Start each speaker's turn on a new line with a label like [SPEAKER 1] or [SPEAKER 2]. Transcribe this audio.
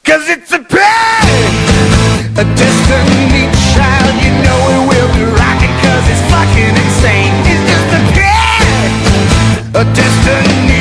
[SPEAKER 1] 'cause it's a pain, a destiny child. You know it will be rocking 'cause it's fucking insane. It's just a pain, a destiny